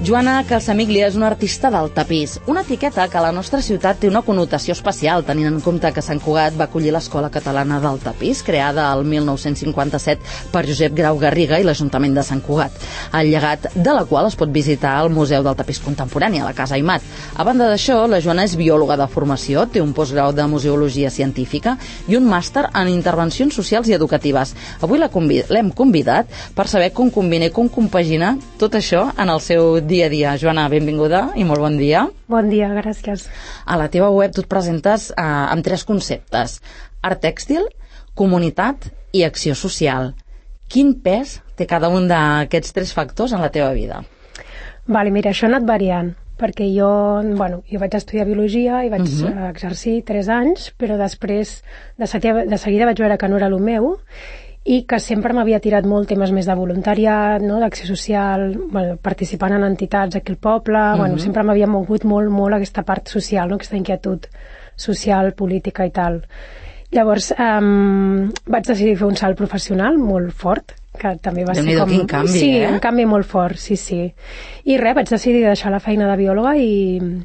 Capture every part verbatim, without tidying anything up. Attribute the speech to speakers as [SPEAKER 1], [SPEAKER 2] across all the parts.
[SPEAKER 1] Joana Calsamiglia és una artista del tapís, una etiqueta que a la nostra ciutat té una connotació especial, tenint en compte que Sant Cugat va acollir l'Escola Catalana del Tapís, creada el mil nou-cents cinquanta-set per Josep Grau Garriga i l'Ajuntament de Sant Cugat, el llegat de la qual es pot visitar al Museu del Tapís Contemporani, a la Casa Aimat. A banda d'això, la Joana és biòloga de formació, té un postgrau de museologia científica i un màster en intervencions socials i educatives. Avui l'hem convid convidat per saber com combina i com compagina tot això en el seu dia a dia. Joana, benvinguda i molt bon dia.
[SPEAKER 2] Bon dia, gràcies.
[SPEAKER 1] A la teva web tu et presentes eh, amb tres conceptes: art tèxtil, comunitat i acció social. Quin pes té cada un d'aquests tres factors en la teva vida?
[SPEAKER 2] Vale, mira, això ha anat variant, perquè jo, bueno, jo vaig estudiar biologia i vaig uh-huh. exercir tres anys, però després de seguida, de seguida vaig veure que no era el meu i que sempre m'havia tirat molt temes més de voluntariat, no? D'acció social, bueno, participant en entitats aquí al poble, uh-huh. bueno, sempre m'havia mogut molt, molt aquesta part social, no? Aquesta inquietud social, política i tal. Llavors um, vaig decidir fer un salt professional molt fort, que també va ser com...
[SPEAKER 1] Quin canvi,
[SPEAKER 2] sí,
[SPEAKER 1] eh?
[SPEAKER 2] un canvi molt fort, sí, sí. I res, vaig decidir deixar la feina de biòloga i,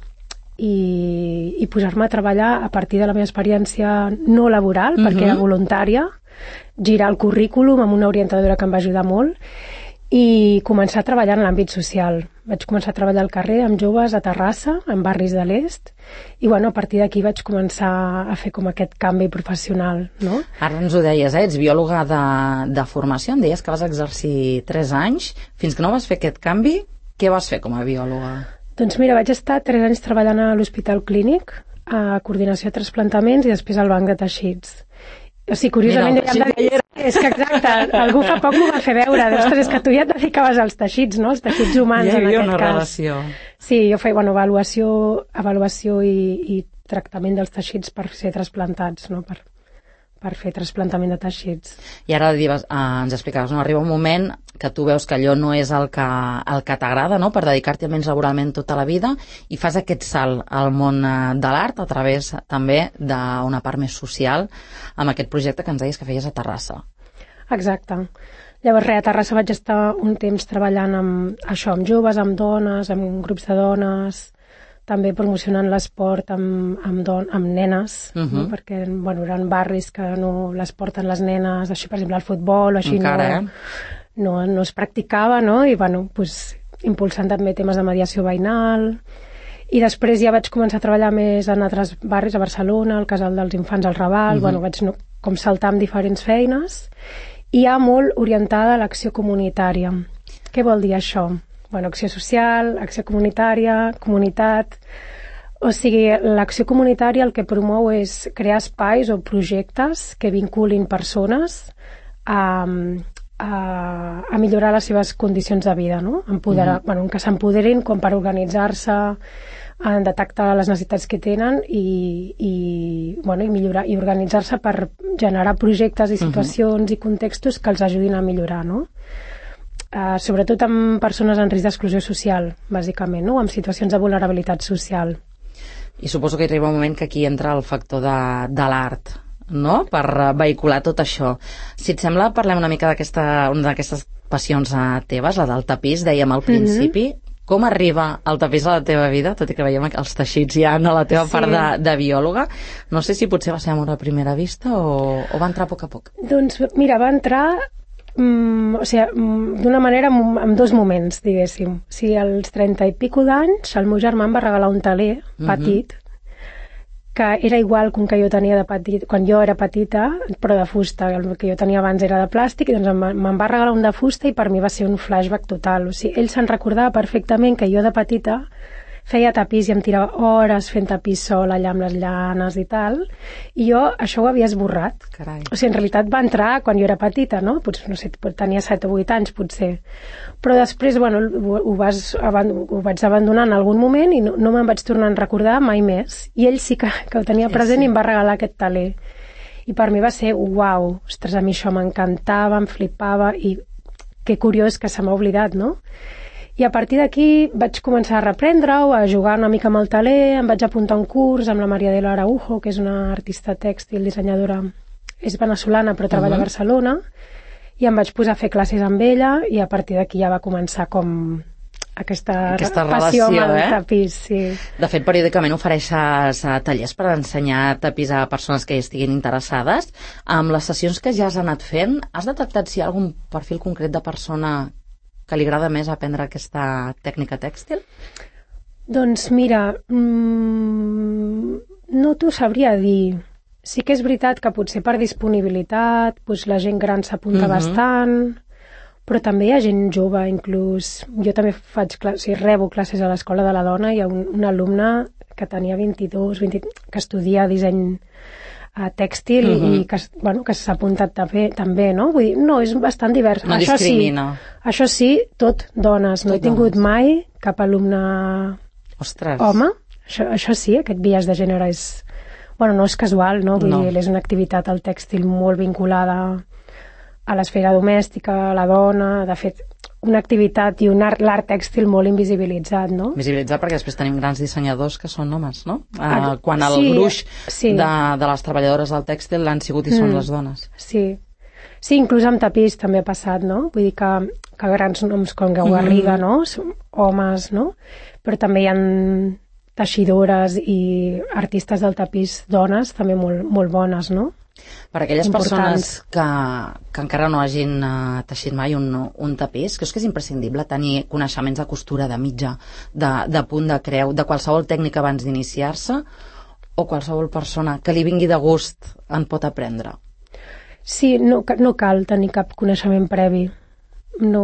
[SPEAKER 2] i, i posar-me a treballar a partir de la meva experiència no laboral, uh-huh. perquè era voluntària, girar el currículum amb una orientadora que em va ajudar molt i començar a treballar en l'àmbit social. Vaig començar a treballar al carrer amb joves a Terrassa, en barris de l'est, i bueno, a partir d'aquí vaig començar a fer com aquest canvi professional, no?
[SPEAKER 1] Ara ens ho deies, eh? Ets biòloga de, de formació, em deies que vas exercir tres anys. Fins que no vas fer aquest canvi, què vas fer com a biòloga?
[SPEAKER 2] Doncs mira, vaig estar tres anys treballant a l'Hospital Clínic, a coordinació de trasplantaments i després al banc de teixits. O sigui, curiosament...
[SPEAKER 1] Mira, el teixit
[SPEAKER 2] de... És que exacte, algú fa poc m'ho va fer veure. Ostres, és que tu ja et dedicaves als teixits, no? Els teixits humans,
[SPEAKER 1] ja
[SPEAKER 2] en aquest
[SPEAKER 1] una
[SPEAKER 2] cas.
[SPEAKER 1] Relació.
[SPEAKER 2] Sí, jo feia, bueno, avaluació, avaluació i, i tractament dels teixits per ser trasplantats, no? Per, per fer trasplantament de teixits.
[SPEAKER 1] I ara dius, eh, ens explicaves, no? Arriba un moment que tu veus que allò no és el que, el que t'agrada, no? Per dedicar-t'hi almenys laboralment tota la vida, i fas aquest salt al món de l'art a través també d'una part més social amb aquest projecte que ens deies que feies a Terrassa.
[SPEAKER 2] Exacte. Llavors, res, a Terrassa vaig estar un temps treballant amb això, amb joves, amb dones, amb grups de dones, també promocionant l'esport amb, amb, don, amb nenes, uh-huh. no? Perquè bueno, eren barris que no les porten les nenes, així, per exemple, el futbol, així
[SPEAKER 1] encara,
[SPEAKER 2] no,
[SPEAKER 1] eh?
[SPEAKER 2] no, no es practicava, no? I bueno, pues, impulsant també temes de mediació veïnal. I després ja vaig començar a treballar més en altres barris, a Barcelona, al Casal dels Infants, al Raval, uh-huh. bueno, vaig no, com saltar amb diferents feines, i ja molt orientada a l'acció comunitària. Què vol dir això? Bueno, acció social, acció comunitària, comunitat... O sigui, l'acció comunitària el que promou és crear espais o projectes que vinculin persones a, a, a millorar les seves condicions de vida, no? Empoderar, mm. bueno, que s'empoderin com per organitzar-se, en detectar les necessitats que tenen i, i, bueno, i millorar i organitzar-se per generar projectes i situacions mm-hmm. i contextos que els ajudin a millorar, no? Uh, sobretot amb persones en risc d'exclusió social, bàsicament, no? Amb situacions de vulnerabilitat social.
[SPEAKER 1] I suposo que arriba un moment que aquí entra el factor de, de l'art, no? Per vehicular tot això. Si et sembla, parlem una mica d'aquesta una d'aquestes passions teves, la del tapís, dèiem al principi. Mm-hmm. Com arriba el tapís a la teva vida, tot i que veiem els teixits ja a la teva sí. part de, de biòloga? No sé si potser va ser amor a primera vista o, o va entrar a poc a poc.
[SPEAKER 2] Doncs mira, va entrar... Mm, o sigui, d'una manera en dos moments, diguéssim. O sigui, als trenta i pico d'anys el meu germà em va regalar un teler petit, mm-hmm. que era igual que un que jo tenia de petit, quan jo era petita, però de fusta. El que jo tenia abans era de plàstic, i doncs me'n va regalar un de fusta i per mi va ser un flashback total. O sigui, ell se'n recordava perfectament que jo de petita feia tapís i em tirava hores fent tapís sol allà amb les llanes i tal, i jo això ho havia esborrat.
[SPEAKER 1] Carai.
[SPEAKER 2] O sigui, en realitat va entrar quan jo era petita, no? Potser, no sé, tenia set o vuit anys, potser. Però després, bueno, ho, ho, vas, ho vaig abandonar en algun moment i no, no me'n vaig tornar a recordar mai més. I ell sí que, que ho tenia present sí, sí. i em va regalar aquest teler. I per mi va ser, uau, ostres, a mi això m'encantava, em flipava, i que curiós que se m'ha oblidat, no? I a partir d'aquí vaig començar a reprendre-ho, a jugar una mica amb el teler, em vaig apuntar a un curs amb la Maria de la Araujo, que és una artista tèxtil, dissenyadora, és venezolana però treballa uh-huh. a Barcelona, i em vaig posar a fer classes amb ella i a partir d'aquí ja va començar com aquesta,
[SPEAKER 1] aquesta
[SPEAKER 2] passió
[SPEAKER 1] relació,
[SPEAKER 2] amb el
[SPEAKER 1] eh?
[SPEAKER 2] tapís, sí.
[SPEAKER 1] De fet, periòdicament ofereixes uh, tallers per ensenyar tapís a persones que hi estiguin interessades. Amb les sessions que ja has anat fent, has detectat si hi ha algun perfil concret de persona que li agrada més aprendre aquesta tècnica tèxtil?
[SPEAKER 2] Doncs mira, mmm, no t'ho sabria dir. Sí que és veritat que potser per disponibilitat doncs la gent gran s'apunta uh-huh. bastant, però també hi ha gent jove, inclús. Jo també faig classes, sí, rebo classes a l'Escola de la Dona, hi ha un, un alumne que tenia vint-i-dos, vint, que estudia disseny uh, tèxtil uh-huh. i que, bueno, que s'ha apuntat també, també, no? Vull dir, no, és bastant divers.
[SPEAKER 1] No
[SPEAKER 2] això
[SPEAKER 1] discrimina.
[SPEAKER 2] Sí, això sí, tot dones. No tot he tingut dones. Mai cap alumne
[SPEAKER 1] Ostres.
[SPEAKER 2] home. Això, això sí, aquest biaix de gènere és... Bueno, no és casual, no? Vull no. dir, és una activitat al tèxtil molt vinculada a l'esfera domèstica, a la dona, de fet, una activitat i un art, l'art tèxtil molt invisibilitzat, no?
[SPEAKER 1] Invisibilitzat perquè després tenim grans dissenyadors que són homes, no?
[SPEAKER 2] Ah,
[SPEAKER 1] quan el
[SPEAKER 2] sí,
[SPEAKER 1] gruix
[SPEAKER 2] sí.
[SPEAKER 1] de, de les treballadores del tèxtil l'han sigut i són mm. les dones.
[SPEAKER 2] Sí. Sí, inclús amb tapís també ha passat, no? Vull dir que, que grans noms com Gau Garriga, mm. no? Són homes, no? Però també hi ha teixidores i artistes del tapís dones també molt, molt bones, no?
[SPEAKER 1] Per aquelles
[SPEAKER 2] Importants.
[SPEAKER 1] persones que, que encara no hagin uh, teixit mai un, un tapís, creus que és imprescindible tenir coneixements de costura, de mitja, de, de punt de creu, de qualsevol tècnica abans d'iniciar-se, o qualsevol persona que li vingui de gust en pot aprendre?
[SPEAKER 2] Sí, no, no cal tenir cap coneixement previ. No...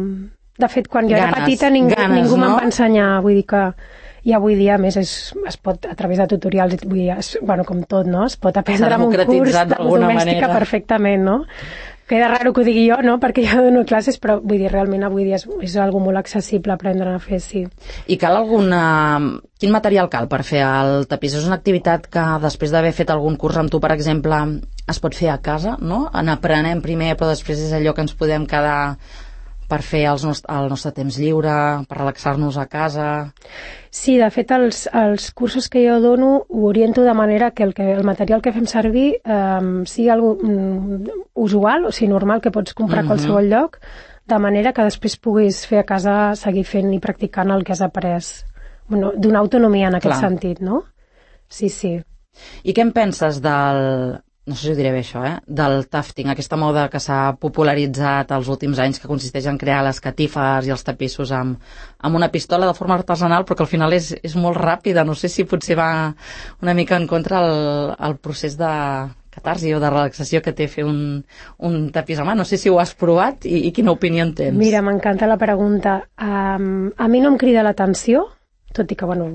[SPEAKER 2] De fet, quan jo ganes, era petita ningú, ganes, ningú no? me'n va ensenyar, vull dir que i avui dia, a més, és, es pot, a través de tutorials, vull dir, es, bueno, com tot, no? Es pot aprendre amb un curs de domèstica manera. Perfectament, no? Queda raro que ho digui jo, no? Perquè jo dono classes, però vull dir, realment avui dia és, és algo molt accessible aprendre a fer, sí.
[SPEAKER 1] I cal alguna... Quin material cal per fer el tapís? És una activitat que després d'haver fet algun curs amb tu, per exemple, es pot fer a casa, no? En aprenem primer, però després és allò que ens podem quedar per fer els nost- el nostre temps lliure, per relaxar-nos a casa...
[SPEAKER 2] Sí, de fet, els, els cursos que jo dono ho oriento de manera que el, que, el material que fem servir eh, sigui algo mm, usual, o sigui, normal, que pots comprar a qualsevol uh-huh. lloc, de manera que després puguis fer a casa, seguir fent i practicant el que has après. Bueno, donar autonomia en aquest Clar. sentit, no? Sí, sí.
[SPEAKER 1] I què en penses del... no sé si ho diré bé això, eh? del tufting, aquesta moda que s'ha popularitzat els últims anys, que consisteix en crear les catifes i els tapissos amb, amb una pistola de forma artesanal, però que al final és, és molt ràpida. No sé si potser va una mica en contra el, el procés de catarsi o de relaxació que té fer un, un tapís a mà. No sé si ho has provat i, i quina opinió en tens.
[SPEAKER 2] Mira, m'encanta la pregunta. Um, a mi no em crida l'atenció, tot i que, bueno,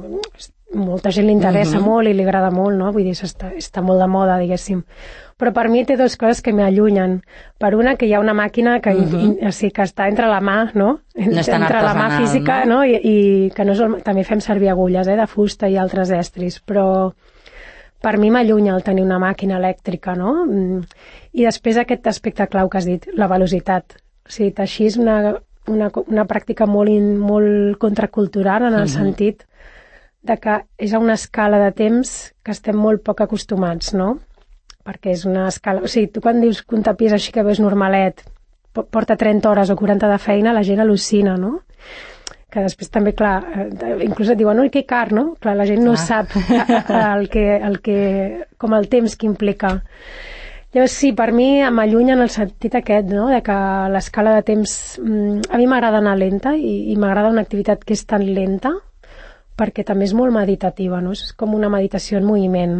[SPEAKER 2] molta gent li interessa uh-huh. molt i li agrada molt, no? Vull dir, està, està molt de moda, diguéssim. Però per mi té dues coses que m'allunyen. Per una, que hi ha una màquina que, uh-huh. in, o sigui, que està entre la mà, no?
[SPEAKER 1] No és tan
[SPEAKER 2] entre la mà física, no? no? I, i que no és el... també fem servir agulles, eh? De fusta i altres estris, però per mi m'allunya el tenir una màquina elèctrica, no? I després aquest aspecte clau que has dit, la velocitat. O sigui, teixir és una, una, una pràctica molt, in, molt contracultural en el uh-huh. sentit de que és a una escala de temps que estem molt poc acostumats, no? Perquè és una escala... O sigui, tu quan dius que un tapís així que veus normalet porta trenta hores o quaranta de feina, la gent al·lucina, no? Que després també, clar, inclús et diuen, oi, que car, no? Clar, la gent no ah. sap el que, el que, com el temps que implica. Llavors, sí, per mi m'allunya en el sentit aquest, no? De que l'escala de temps... A mi m'agrada anar lenta i, i m'agrada una activitat que és tan lenta, perquè també és molt meditativa, no? És com una meditació en moviment,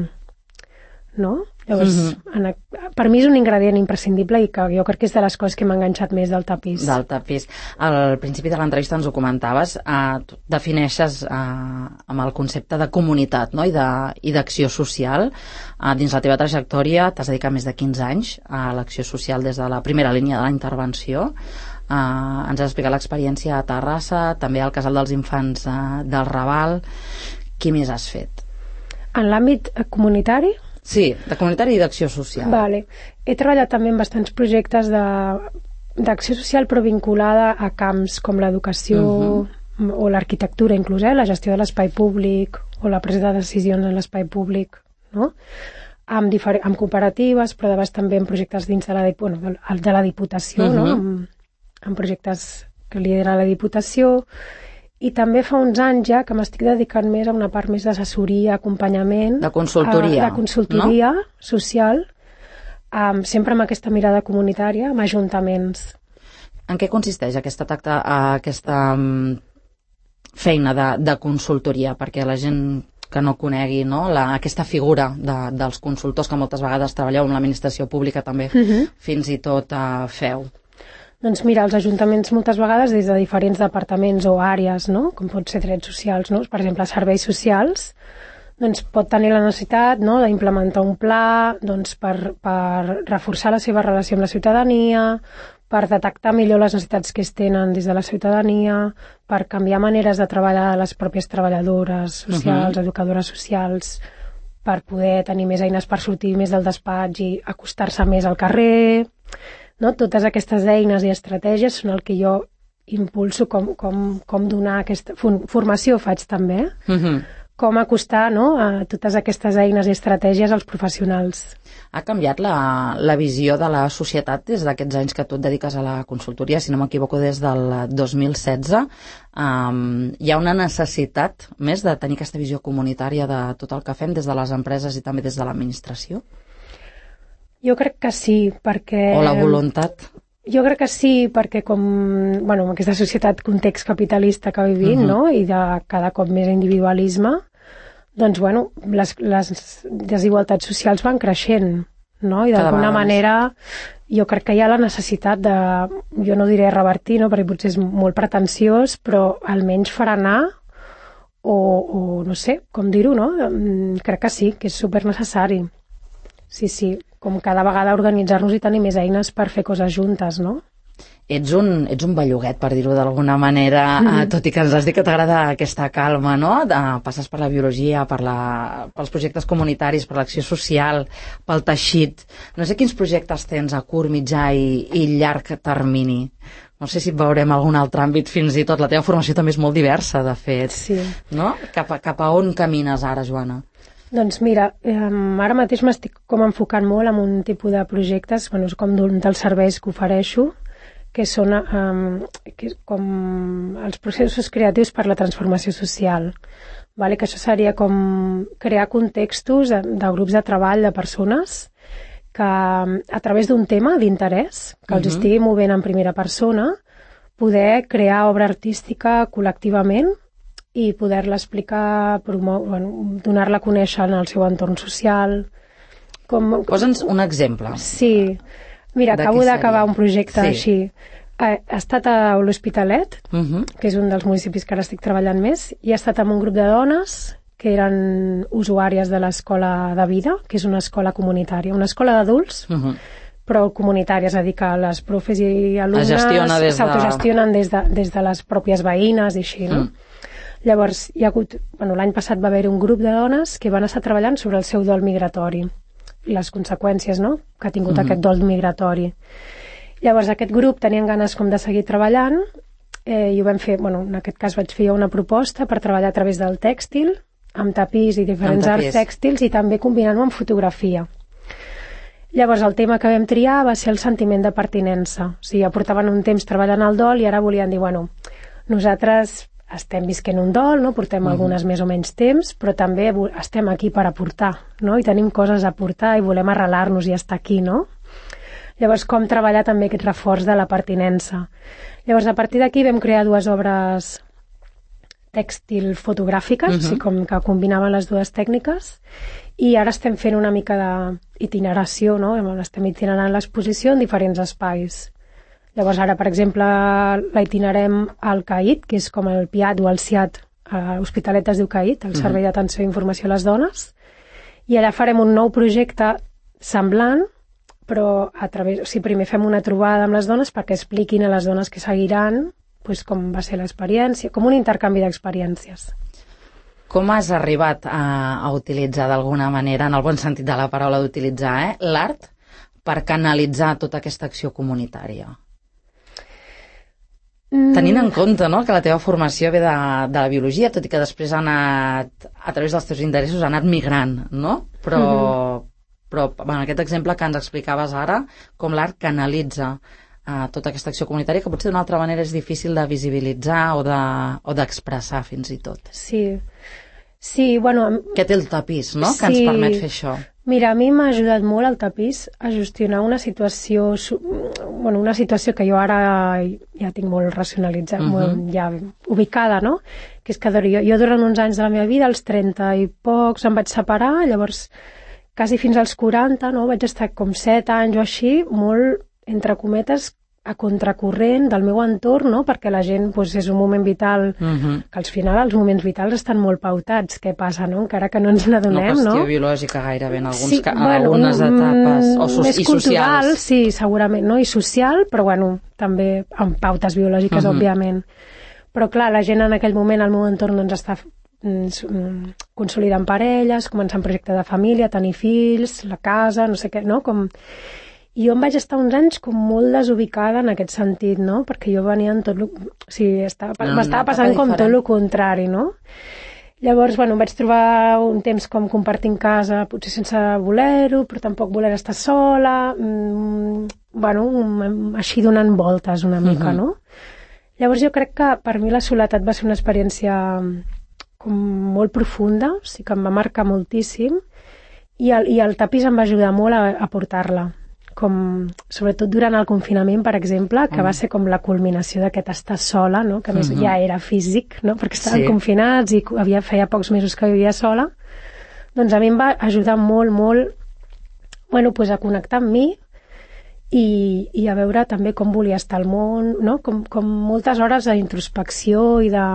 [SPEAKER 2] no? Llavors, uh-huh. en, per mi és un ingredient imprescindible i que jo crec que és de les coses que m'ha enganxat més del tapís.
[SPEAKER 1] Del tapís. Al principi de l'entrevista ens ho comentaves, eh, tu defineixes eh, amb el concepte de comunitat, no? I, de, i d'acció social. Eh, dins la teva trajectòria t'has dedicat més de quinze anys a l'acció social des de la primera línia de la intervenció. Uh, ens has explicat l'experiència a Terrassa, també al Casal dels Infants uh, del Raval. Què més has fet?
[SPEAKER 2] En l'àmbit comunitari?
[SPEAKER 1] Sí, de comunitari i d'acció social.
[SPEAKER 2] Vale. He treballat també en bastants projectes de, d'acció social, però vinculada a camps com l'educació uh-huh. o l'arquitectura, inclús, eh? La gestió de l'espai públic o la presa de decisions en l'espai públic, no? Amb, difer- amb cooperatives, però de vegades també en projectes dins de la, bueno, de la Diputació, uh-huh. no? Amb, en projectes que lidera la Diputació, i també fa uns anys ja que m'estic dedicant més a una part més d'assessoria, acompanyament...
[SPEAKER 1] De consultoria,
[SPEAKER 2] a, de consultoria
[SPEAKER 1] no?
[SPEAKER 2] social, um, sempre amb aquesta mirada comunitària, amb ajuntaments.
[SPEAKER 1] En què consisteix aquesta, tacta, aquesta um, feina de, de consultoria? Perquè la gent que no conegui, no, la, aquesta figura de, dels consultors que moltes vegades treballeu amb l'administració pública també, uh-huh. fins i tot uh, feu.
[SPEAKER 2] Doncs mira, els ajuntaments moltes vegades des de diferents departaments o àrees, no? Com pot ser drets socials, no? Per exemple, serveis socials, doncs pot tenir la necessitat, no, d'implementar un pla doncs, per, per reforçar la seva relació amb la ciutadania, per detectar millor les necessitats que es tenen des de la ciutadania, per canviar maneres de treballar les pròpies treballadores socials, uh-huh. educadores socials, per poder tenir més eines per sortir més del despatx i acostar-se més al carrer. No? Totes aquestes eines i estratègies són el que jo impulso com, com, com donar aquesta formació faig també, uh-huh. com acostar, no, a totes aquestes eines i estratègies als professionals.
[SPEAKER 1] Ha canviat la, la visió de la societat des d'aquests anys que tu et dediques a la consultoria, si no m'equivoco des del dos mil setze. Um, hi ha una necessitat més de tenir aquesta visió comunitària de tot el que fem des de les empreses i també des de l'administració?
[SPEAKER 2] Jo crec que sí, perquè...
[SPEAKER 1] O la voluntat?
[SPEAKER 2] Jo crec que sí, perquè com, bueno, amb aquesta societat context capitalista que vivim, uh-huh. no?, i de cada cop més individualisme, doncs, bueno, les, les desigualtats socials van creixent, no?, i d'alguna manera jo crec que hi ha la necessitat de, jo no diré revertir, no?, perquè potser és molt pretensiós, però almenys frenar o, o no sé, com dir-ho, no?, crec que sí, que és supernecessari. Sí, sí, com cada vegada organitzar-nos i tenir més eines per fer coses juntes, no?
[SPEAKER 1] Ets un, ets un belluguet, per dir-ho d'alguna manera, mm. eh, tot i que ens has dit que t'agrada aquesta calma, no? De, passes per la biologia, per la, pels projectes comunitaris, per l'acció social, pel teixit. No sé quins projectes tens a curt, mitjà i, i llarg termini. No sé si et veurem algun altre àmbit fins i tot. La teva formació també és molt diversa, de fet.
[SPEAKER 2] Sí.
[SPEAKER 1] No? Cap a, cap a on camines ara, Joana?
[SPEAKER 2] Doncs mira, eh, ara mateix m'estic com enfocant molt en un tipus de projectes, bueno, com d'un dels serveis que ofereixo, que són eh, que com els processos creatius per la transformació social. Vale? Que això seria com crear contextos de, de grups de treball de persones que a través d'un tema d'interès, que els uh-huh. estigui movent en primera persona, poder crear obra artística col·lectivament i poder-la explicar, promou, bueno, donar-la a conèixer en el seu entorn social. Com...
[SPEAKER 1] Posa'ns un exemple.
[SPEAKER 2] Sí. Mira, acabo d'acabar un projecte sí. així. He estat a l'Hospitalet, uh-huh. que és un dels municipis que ara estic treballant més, i he estat amb un grup de dones que eren usuàries de l'escola de vida, que és una escola comunitària, una escola d'adults, uh-huh. però comunitària, és a dir, que les profes i alumnes s'autogestionen des, de, des de les pròpies veïnes i així, no? Uh-huh. Llavors, hi ha hagut, bueno, l'any passat va haver un grup de dones que van estar treballant sobre el seu dol migratori, les conseqüències, no?, que ha tingut uh-huh. aquest dol migratori. Llavors, aquest grup tenien ganes com de seguir treballant eh, i ho vam fer, bueno, en aquest cas vaig fer una proposta per treballar a través del tèxtil, amb tapís i diferents arts tèxtils i també combinant-ho amb fotografia. Llavors, el tema que vam triar va ser el sentiment de pertinença. O sigui, ja portaven un temps treballant el dol i ara volien dir, bueno, nosaltres estem visquent un dol, no? Portem uh-huh. algunes més o menys temps, però també estem aquí per aportar, no? I tenim coses a aportar i volem arrelar-nos i estar aquí, no? Llavors, com treballar també aquest reforç de la pertinença. Llavors, a partir d'aquí vam crear dues obres tèxtil fotogràfiques, uh-huh. o sigui, com que combinaven les dues tècniques, i ara estem fent una mica d'itineració, no? Estem itinerant l'exposició en diferents espais. Llavors ara, per exemple, la itinerem al CAIT, que és com el P I A T o el C I A T, a l'Hospitalet es diu CAIT, el Servei d'Atenció i Informació a les Dones, i allà farem un nou projecte semblant, però a través, o sigui, primer fem una trobada amb les dones perquè expliquin a les dones que seguiran pues, com va ser l'experiència, com un intercanvi d'experiències.
[SPEAKER 1] Com has arribat a, a utilitzar d'alguna manera, en el bon sentit de la paraula d'utilitzar, eh, l'art per canalitzar tota aquesta acció comunitària? Tenint en compte, no?, que la teva formació ve de, de la biologia, tot i que després ha anat, a través dels teus interessos, ha anat migrant, no? Però, uh-huh. però bueno, aquest exemple que ens explicaves ara, com l'art canalitza a tota aquesta acció comunitària que potser d'una altra manera és difícil de visibilitzar o de, o d'expressar fins i tot.
[SPEAKER 2] Sí, sí, bueno...
[SPEAKER 1] Que té el tapís, no?, que
[SPEAKER 2] sí.
[SPEAKER 1] ens permet fer això.
[SPEAKER 2] Mira, a mi m'ha ajudat molt el tapís a gestionar una situació, bueno, una situació que jo ara ja tinc molt racionalitzat, uh-huh. molt ja ubicada, no? Que és que jo, jo durant uns anys de la meva vida, als trenta i pocs, em vaig separar, llavors quasi fins als quaranta, no? Vaig estar com set anys o així, molt, entre cometes, a contracorrent del meu entorn, no? Perquè la gent, doncs, és un moment vital, uh-huh. que al final els moments vitals estan molt pautats. Què passa, no? Encara que no ens n'adonem, no?
[SPEAKER 1] Una qüestió biològica gairebé en, alguns,
[SPEAKER 2] sí,
[SPEAKER 1] en
[SPEAKER 2] bueno,
[SPEAKER 1] algunes etapes, o so
[SPEAKER 2] més
[SPEAKER 1] i
[SPEAKER 2] cultural,
[SPEAKER 1] socials.
[SPEAKER 2] Sí, segurament, no? I social, però bueno, també amb pautes biològiques, uh-huh. òbviament. Però clar, la gent en aquell moment, al meu entorn, doncs està consolidant parelles, començant projecte de família, tenir fills, la casa, no sé què, no? Com... I jo em vaig estar uns anys com molt desubicada en aquest sentit, no? Perquè jo venia en tot... Lo... O sigui, estava... no, m'estava passant com tot el contrari, no? Llavors, bueno, em vaig trobar un temps com compartint casa, potser sense voler-ho, però tampoc voler estar sola, mm, bueno, així donant voltes una mica, uh-huh. no? Llavors jo crec que per mi la soledat va ser una experiència com molt profunda, o sigui que em va marcar moltíssim, i el, i el tapís em va ajudar molt a, a portar-la. Com, sobretot durant el confinament, per exemple, que mm. va ser com la culminació d'aquest estar sola, no? Que a més mm-hmm. ja era físic, no? Perquè estàvem sí. confinats i havia, feia pocs mesos que vivia sola. Doncs a mi em va ajudar molt, molt, bueno, pues a connectar amb mi i, i a veure també com volia estar al món, no? Com, com moltes hores d'introspecció i de...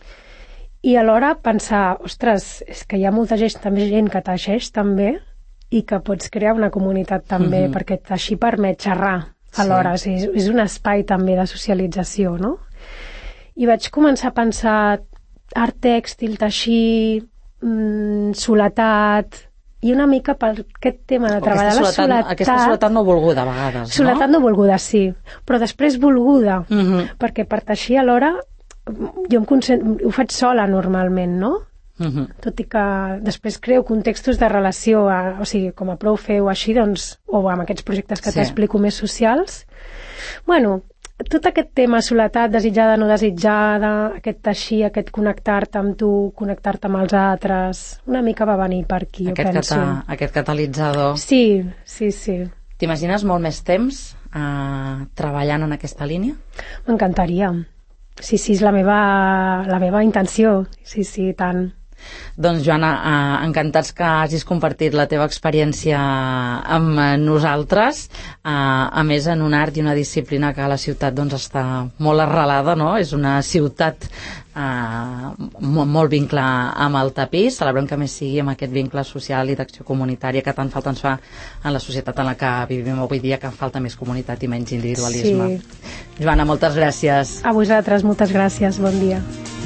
[SPEAKER 2] I alhora pensar, ostres, és que hi ha molta gent, també gent que teixeix també, i que pots crear una comunitat també, mm-hmm. perquè així permet xerrar alhora, sí. és, és un espai també de socialització, no? I vaig començar a pensar art tèxtil, teixir, mmm, soledat, i una mica per aquest tema de treballar la soledat...
[SPEAKER 1] Aquesta soledat no volguda, a vegades, no?
[SPEAKER 2] Soledat no volguda, sí, però després volguda,
[SPEAKER 1] mm-hmm.
[SPEAKER 2] perquè per teixir alhora jo em concent... ho faig sola normalment, no?
[SPEAKER 1] Uh-huh.
[SPEAKER 2] Tot i que després creo contextos de relació, a, o sigui, com a prou feu així, doncs, o amb aquests projectes que sí. t'explico més socials. Bueno, tot aquest tema, soledat, desitjada, no desitjada, aquest teixir, aquest connectar-te amb tu, connectar-te amb els altres, una mica va venir per aquí,
[SPEAKER 1] aquest
[SPEAKER 2] jo penso.
[SPEAKER 1] Cata, aquest catalitzador.
[SPEAKER 2] Sí, sí, sí.
[SPEAKER 1] T'imagines molt més temps eh, treballant en aquesta línia?
[SPEAKER 2] M'encantaria. Sí, sí, és la meva, la meva intenció. Sí, sí, tant.
[SPEAKER 1] Doncs, Joana, eh, encantats que hagis compartit la teva experiència amb nosaltres, eh, a més en un art i una disciplina que a la ciutat doncs, està molt arrelada, no? És una ciutat eh, molt, molt vincle amb el tapís. Celebrem que més sigui amb aquest vincle social i d'acció comunitària que tant falta ens fa en la societat en la que vivim avui dia, que falta més comunitat i menys individualisme.
[SPEAKER 2] Sí.
[SPEAKER 1] Joana, moltes gràcies.
[SPEAKER 2] A vosaltres, moltes gràcies. Bon dia.